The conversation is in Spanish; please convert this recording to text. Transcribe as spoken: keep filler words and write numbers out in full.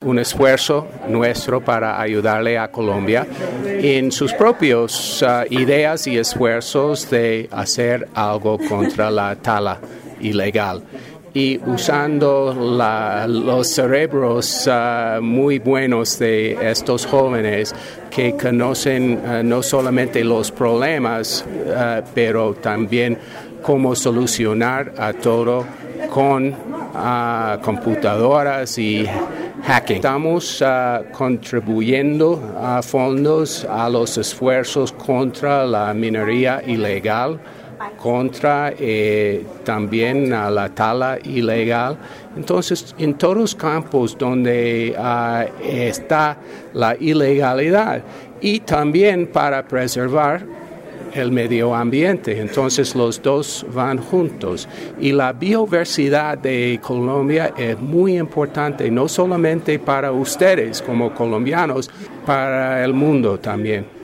un esfuerzo nuestro para ayudarle a Colombia en sus propias uh, ideas y esfuerzos de hacer algo contra la tala ilegal. Y usando la, los cerebros uh, muy buenos de estos jóvenes que conocen uh, no solamente los problemas, uh, pero también cómo solucionar a todo con uh, computadoras y hacking. Estamos uh, contribuyendo a fondos a los esfuerzos contra la minería ilegal, contra eh, también a la tala ilegal. Entonces, en todos los campos donde uh, está la ilegalidad y también para preservar el medio ambiente. Entonces, los dos van juntos. Y la biodiversidad de Colombia es muy importante, no solamente para ustedes como colombianos, para el mundo también.